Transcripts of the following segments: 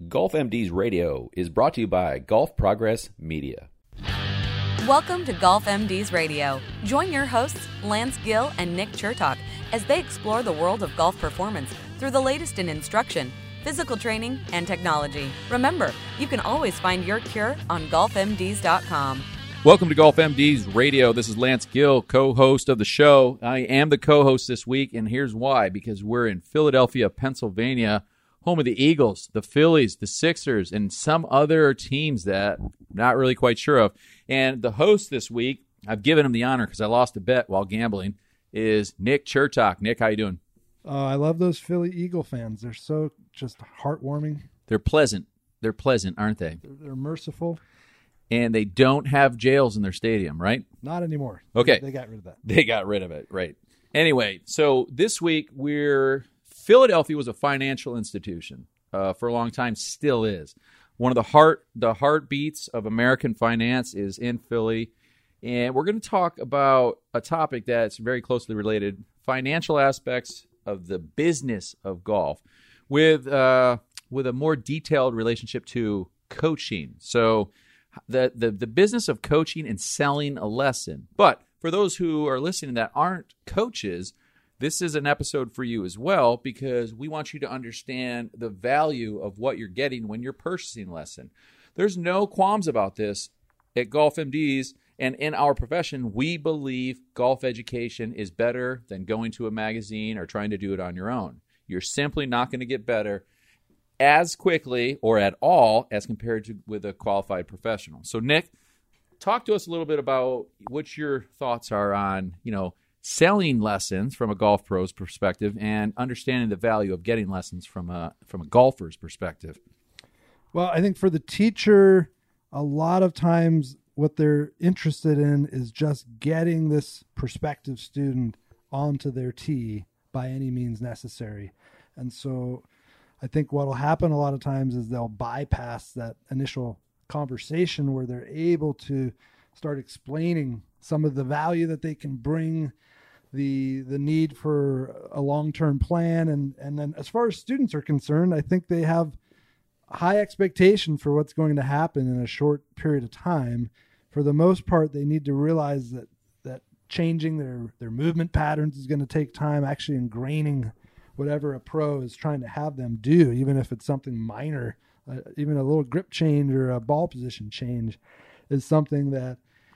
Golf MD's Radio is brought to you by Golf Progress Media. Welcome to Golf MD's Radio. Join your hosts, Lance Gill and Nick Chertok, as they explore the world of golf performance through the latest in instruction, physical training, and technology. Remember, you can always find your cure on golfmds.com. Welcome to Golf MD's Radio. This is Lance Gill, co-host of the show. I am the co-host this week, and here's why. Because we're in Philadelphia, Pennsylvania, home of the Eagles, the Phillies, the Sixers, and some other teams that I'm not really quite sure of. And the host this week, I've given him the honor because I lost a bet while gambling, is Nick Chertok. Nick, how you doing? I love those Philly Eagle fans. They're so just heartwarming. They're pleasant. They're pleasant, aren't they? They're merciful. And they don't have jails in their stadium, right? Not anymore. Okay. They got rid of that. They got rid of it, right. Anyway, so this week Philadelphia was a financial institution for a long time, still is. One of the heartbeats of American finance is in Philly. And we're going to talk about a topic that's very closely related, financial aspects of the business of golf with a more detailed relationship to coaching. So the business of coaching and selling a lesson. But for those who are listening that aren't coaches, this is an episode for you as well, because we want you to understand the value of what you're getting when you're purchasing a lesson. There's no qualms about this at Golf MDs, and in our profession, we believe golf education is better than going to a magazine or trying to do it on your own. You're simply not going to get better as quickly or at all as compared to with a qualified professional. So, Nick, talk to us a little bit about what your thoughts are on, selling lessons from a golf pro's perspective and understanding the value of getting lessons from a golfer's perspective. Well, I think for the teacher, a lot of times what they're interested in is just getting this prospective student onto their tee by any means necessary. And so I think what will happen a lot of times is they'll bypass that initial conversation where they're able to start explaining some of the value that they can bring, the need for a long-term plan. And then as far as students are concerned, I think they have high expectation for what's going to happen in a short period of time. For the most part, they need to realize that changing their movement patterns is going to take time, actually ingraining whatever a pro is trying to have them do, even if it's something minor, even a little grip change or a ball position change, is something that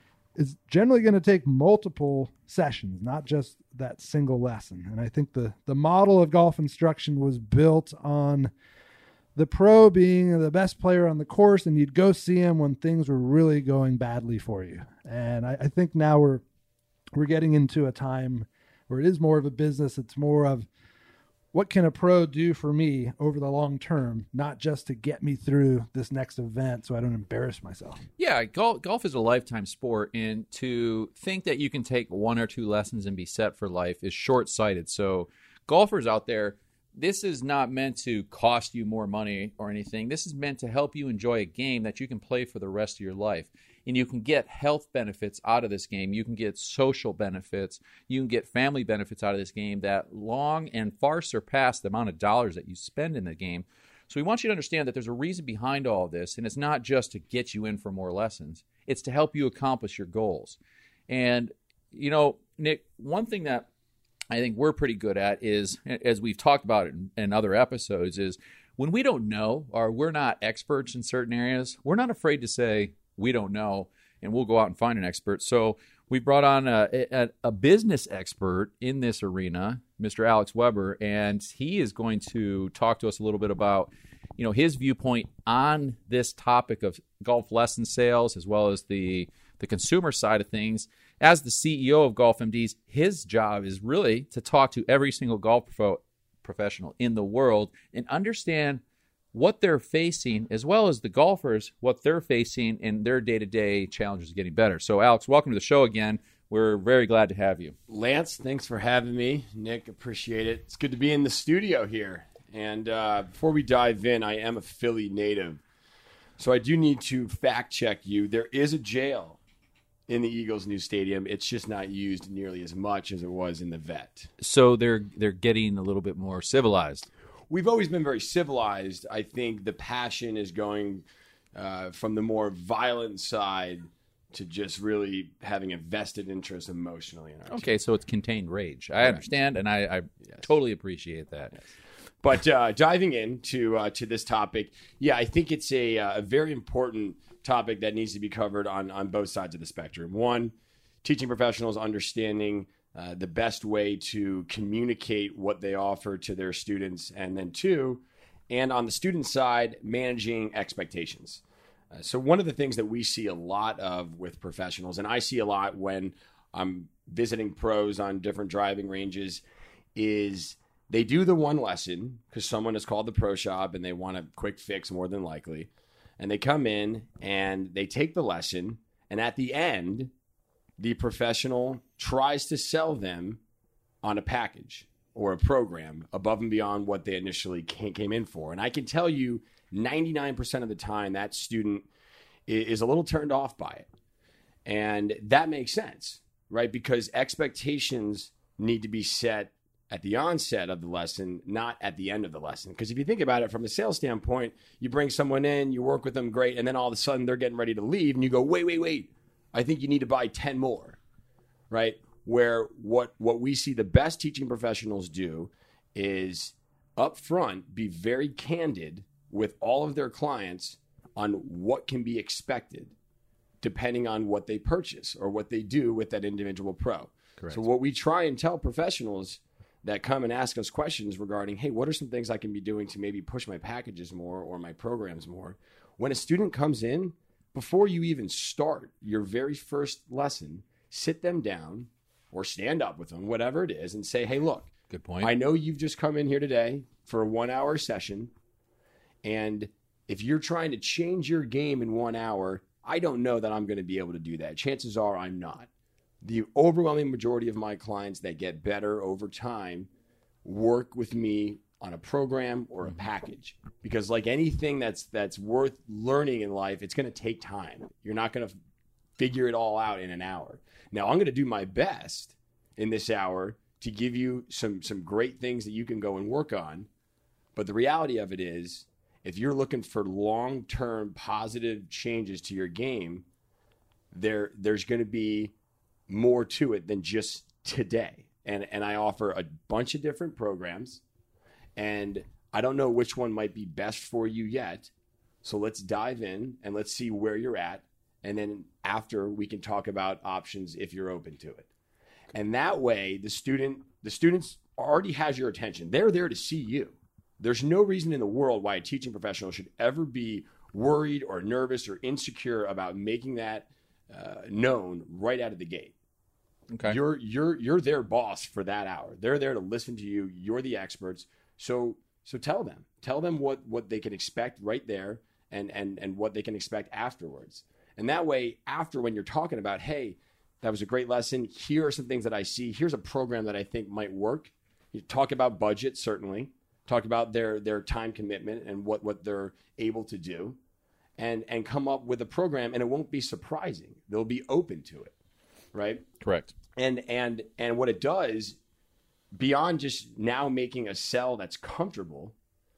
is generally going to take multiple sessions, not just that single lesson. And I think the model of golf instruction was built on the pro being the best player on the course, and you'd go see him when things were really going badly for you. And I think now we're getting into a time where it is more of a business. It's more of, what can a pro do for me over the long term, not just to get me through this next event so I don't embarrass myself? Yeah, golf is a lifetime sport, and to think that you can take one or two lessons and be set for life is short-sighted. So golfers out there, this is not meant to cost you more money or anything. This is meant to help you enjoy a game that you can play for the rest of your life. And you can get health benefits out of this game. You can get social benefits. You can get family benefits out of this game that long and far surpass the amount of dollars that you spend in the game. So we want you to understand that there's a reason behind all of this, and it's not just to get you in for more lessons. It's to help you accomplish your goals. And, Nick, one thing that I think we're pretty good at is, as we've talked about in other episodes, is when we don't know or we're not experts in certain areas, we're not afraid to say, we don't know, and we'll go out and find an expert. So we brought on a business expert in this arena, Mr. Alex Weber, and he is going to talk to us a little bit about, his viewpoint on this topic of golf lesson sales, as well as the consumer side of things. As the CEO of Golf MDs, his job is really to talk to every single golf professional in the world and understand what they're facing, as well as the golfers, what they're facing in their day-to-day challenges getting better. So, Alex, welcome to the show again. We're very glad to have you. Lance, thanks for having me. Nick, appreciate it. It's good to be in the studio here. And before we dive in, I am a Philly native. So I do need to fact-check you. There is a jail in the Eagles' new stadium. It's just not used nearly as much as it was in the Vet. So they're getting a little bit more civilized. we've always been very civilized. I think the passion is going from the more violent side to just really having a vested interest emotionally in our team. Okay, so it's contained rage. I understand, and I totally appreciate that. Yes. But diving into to this topic, I think it's a very important topic that needs to be covered on both sides of the spectrum. One, teaching professionals understanding the best way to communicate what they offer to their students, and then two, and on the student side, managing expectations. So one of the things that we see a lot of with professionals, and I see a lot when I'm visiting pros on different driving ranges, is they do the one lesson because someone has called the pro shop and they want a quick fix more than likely. And they come in and they take the lesson, and at the end, the professional tries to sell them on a package or a program above and beyond what they initially came in for. And I can tell you 99% of the time that student is a little turned off by it. And that makes sense, right? Because expectations need to be set at the onset of the lesson, not at the end of the lesson. Because if you think about it from a sales standpoint, you bring someone in, you work with them great, and then all of a sudden they're getting ready to leave, and you go, wait, I think you need to buy 10 more, right? Where what we see the best teaching professionals do is up front be very candid with all of their clients on what can be expected depending on what they purchase or what they do with that individual pro. Correct. So what we try and tell professionals that come and ask us questions regarding, hey, what are some things I can be doing to maybe push my packages more or my programs more? When a student comes in, before you even start your very first lesson, sit them down or stand up with them, whatever it is, and say, hey, look, good point. I know you've just come in here today for a 1 hour session. And if you're trying to change your game in 1 hour, I don't know that I'm going to be able to do that. Chances are I'm not. The overwhelming majority of my clients that get better over time work with me on a program or a package, because like anything that's worth learning in life, it's going to take time. You're not going to figure it all out in an hour. Now, I'm going to do my best in this hour to give you some great things that you can go and work on. But the reality of it is, if you're looking for long-term positive changes to your game, there's going to be more to it than just today. And I offer a bunch of different programs, and I don't know which one might be best for you yet. So let's dive in and let's see where you're at. And then after, we can talk about options if you're open to it. And that way, the students already has your attention. They're there to see you. There's no reason in the world why a teaching professional should ever be worried or nervous or insecure about making that known right out of the gate. Okay. You're their boss for that hour. They're there to listen to you. You're the experts. So tell them what they can expect right there and what they can expect afterwards. And that way, after, when you're talking about, hey, that was a great lesson, here are some things that I see, here's a program that I think might work. You talk about budget, certainly. Talk about their time commitment and what they're able to do, and come up with a program, and it won't be surprising. They'll be open to it, right? Correct. And what it does, beyond just now making a sell that's comfortable,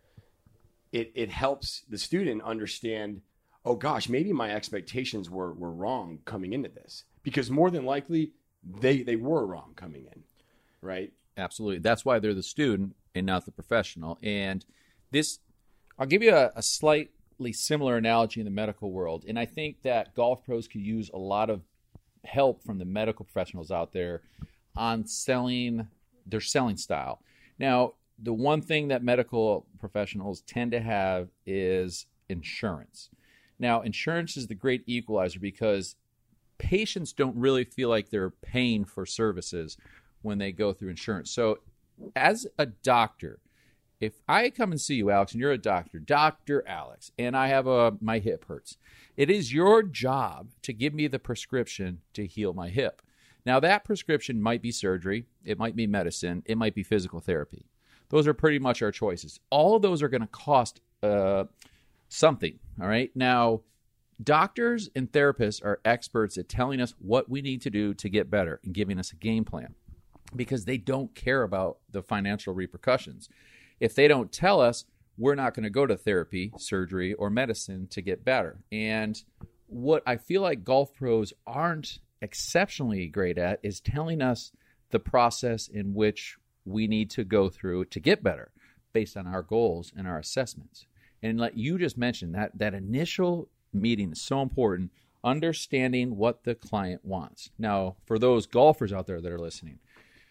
it helps the student understand, oh gosh, maybe my expectations were wrong coming into this, because more than likely they were wrong coming in, right? Absolutely. That's why they're the student and not the professional. And this, I'll give you a slightly similar analogy in the medical world. And I think that golf pros could use a lot of help from the medical professionals out there on selling their selling style. Now, the one thing that medical professionals tend to have is insurance. Now, insurance is the great equalizer because patients don't really feel like they're paying for services when they go through insurance. So as a doctor, if I come and see you, Alex, and you're a doctor, Dr. Alex, and I have my hip hurts, it is your job to give me the prescription to heal my hip. Now, that prescription might be surgery, it might be medicine, it might be physical therapy. Those are pretty much our choices. All of those are going to cost something, all right? Now, doctors and therapists are experts at telling us what we need to do to get better and giving us a game plan, because they don't care about the financial repercussions. If they don't tell us, we're not going to go to therapy, surgery, or medicine to get better. And what I feel like golf pros aren't exceptionally great at is telling us the process in which we need to go through to get better based on our goals and our assessments. And like you just mentioned, that initial meeting is so important, understanding what the client wants. Now, for those golfers out there that are listening,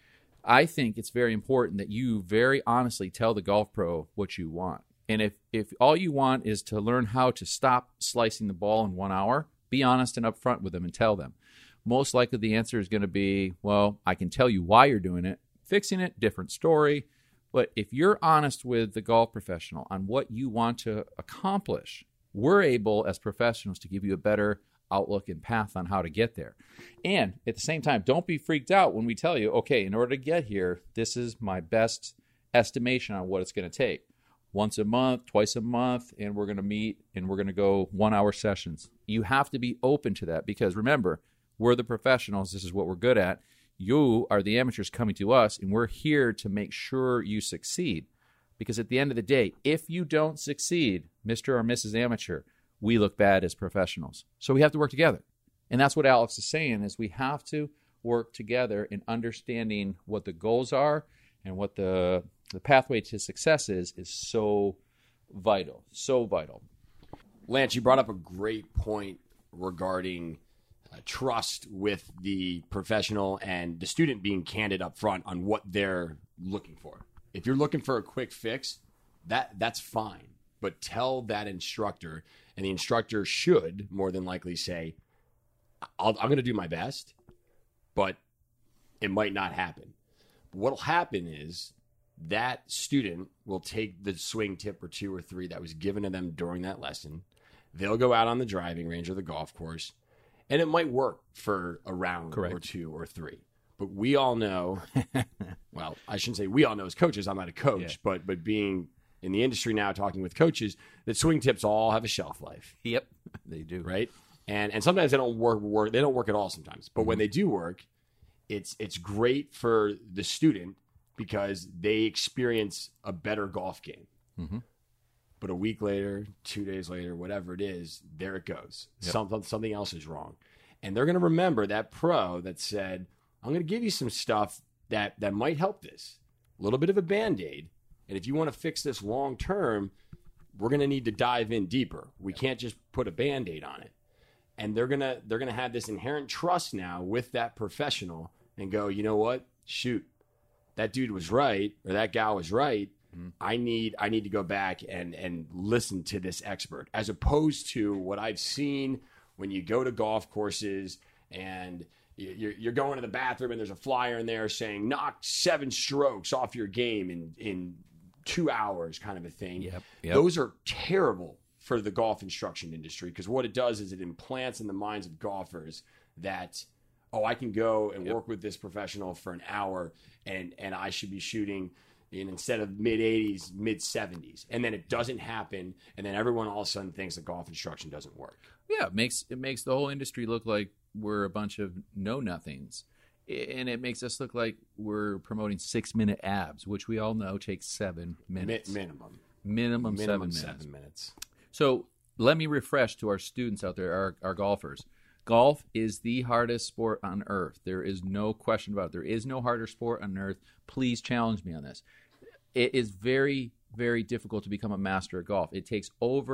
I think it's very important that you very honestly tell the golf pro what you want. And if all you want is to learn how to stop slicing the ball in 1 hour, be honest and upfront with them and tell them. Most likely the answer is going to be, well, I can tell you why you're doing it. Fixing it, different story. But if you're honest with the golf professional on what you want to accomplish, we're able as professionals to give you a better outlook and path on how to get there. And at the same time, don't be freaked out when we tell you, okay, in order to get here, this is my best estimation on what it's going to take. Once a month, twice a month, and we're going to meet and we're going to go 1 hour sessions. You have to be open to that because remember, we're the professionals. This is what we're good at. You are the amateurs coming to us, and we're here to make sure you succeed. Because at the end of the day, if you don't succeed, Mr. or Mrs. Amateur, we look bad as professionals. So we have to work together. And that's what Alex is saying, is we have to work together in understanding what the goals are and what the pathway to success is so vital, so vital. Lance, you brought up a great point regarding trust with the professional and the student being candid up front on what they're looking for. If you're looking for a quick fix, that's fine. But tell that instructor, and the instructor should more than likely say, I'm going to do my best, but it might not happen. What will happen is that student will take the swing tip or 2 or 3 that was given to them during that lesson. They'll go out on the driving range or the golf course, and it might work for a round or 2 or 3. But we all know, well, I shouldn't say we all know as coaches, I'm not a coach, but being in the industry now, talking with coaches, that swing tips all have a shelf life. Yep, they do. Right? And sometimes they don't work. They don't work at all sometimes. But when they do work, it's great for the student because they experience a better golf game. Mm-hmm. But a week later, 2 days later, whatever it is, there it goes. Yep. Something else is wrong. And they're going to remember that pro that said, I'm going to give you some stuff that might help this. A little bit of a Band-Aid. And if you want to fix this long term, we're going to need to dive in deeper. We can't just put a Band-Aid on it. And they're gonna have this inherent trust now with that professional and go, you know what? Shoot, that dude was right, or that gal was right. Mm-hmm. I need to go back and listen to this expert, as opposed to what I've seen when you go to golf courses and you're going to the bathroom and there's a flyer in there saying knock 7 strokes off your game in 2 hours, kind of a thing. Yep. Those are terrible for the golf instruction industry, because what it does is it implants in the minds of golfers that, oh, I can go and work with this professional for an hour and I should be shooting instead of mid-80s, mid-70s. And then it doesn't happen, and then everyone all of a sudden thinks that golf instruction doesn't work. Yeah, it makes the whole industry look like we're a bunch of know-nothings. And it makes us look like we're promoting 6-minute abs, which we all know takes 7 minutes. Minimum 7 minutes. So let me refresh to our students out there, our golfers. Golf is the hardest sport on earth. There is no question about it. There is no harder sport on earth. Please challenge me on this. It is very, very difficult to become a master at golf. It takes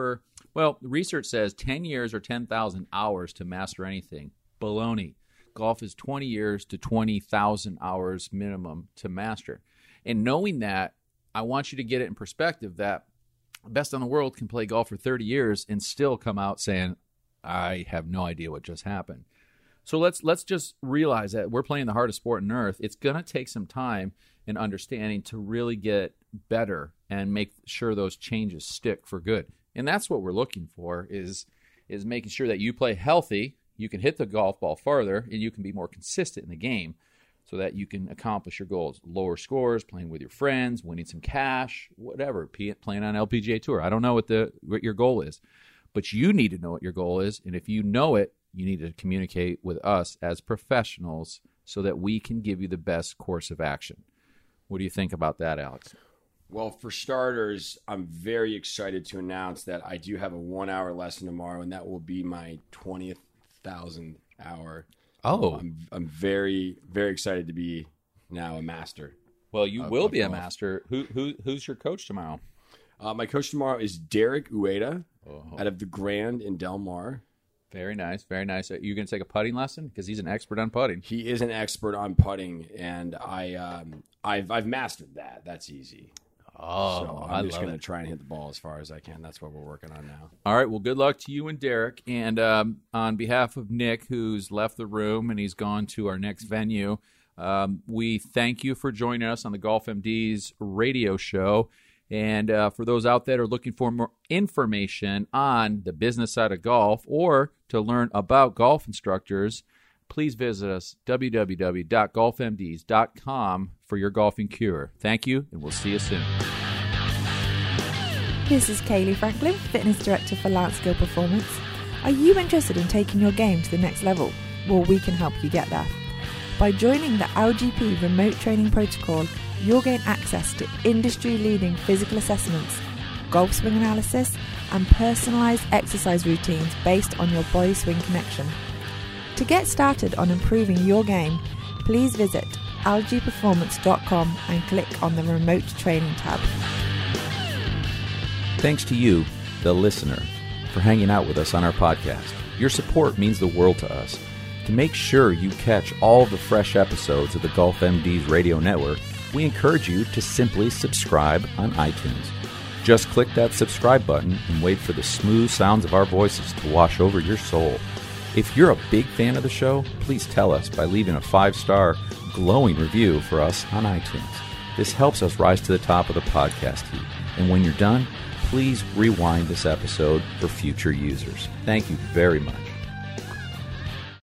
research says 10 years or 10,000 hours to master anything. Baloney. Golf is 20 years to 20,000 hours minimum to master. And knowing that, I want you to get it in perspective that the best in the world can play golf for 30 years and still come out saying, I have no idea what just happened. So let's just realize that we're playing the hardest sport on earth. It's going to take some time and understanding to really get better and make sure those changes stick for good. And that's what we're looking for is making sure that you play healthy, you can hit the golf ball farther, and you can be more consistent in the game so that you can accomplish your goals. Lower scores, playing with your friends, winning some cash, whatever, playing on LPGA Tour. I don't know what your goal is, but you need to know what your goal is. And if you know it, you need to communicate with us as professionals so that we can give you the best course of action. What do you think about that, Alex? Well, for starters, I'm very excited to announce that I do have a 1 hour lesson tomorrow, and that will be my 20,000th hour. Oh. I'm very, very excited to be now a master. Well, you will be a golf. master. Who's your coach tomorrow? My coach tomorrow is Derek Ueda out of the Grand in Del Mar. Very nice, very nice. Are you going to take a putting lesson? Because he's an expert on putting. He is an expert on putting, and I've mastered that. That's easy. Oh, So I'm just going to try and hit the ball as far as I can. That's what we're working on now. All right, well, good luck to you and Derek. And on behalf of Nick, who's left the room and he's gone to our next venue, we thank you for joining us on the Golf MD's radio show. And for those out there who are looking for more information on the business side of golf or to learn about golf instructors, please visit us, www.golfmds.com, for your golfing cure. Thank you, and we'll see you soon. This is Kaylee Franklin, Fitness Director for Lance Gill Performance. Are you interested in taking your game to the next level? Well, we can help you get there. By joining the LGP Remote Training Protocol, you'll gain access to industry-leading physical assessments, golf swing analysis, and personalized exercise routines based on your body swing connection. To get started on improving your game, please visit algperformance.com and click on the Remote Training tab. Thanks to you, the listener, for hanging out with us on our podcast. Your support means the world to us. To make sure you catch all the fresh episodes of the Golf MD's radio network, we encourage you to simply subscribe on iTunes. Just click that subscribe button and wait for the smooth sounds of our voices to wash over your soul. If you're a big fan of the show, please tell us by leaving a 5-star glowing review for us on iTunes. This helps us rise to the top of the podcast heap. And when you're done, please rewind this episode for future users. Thank you very much.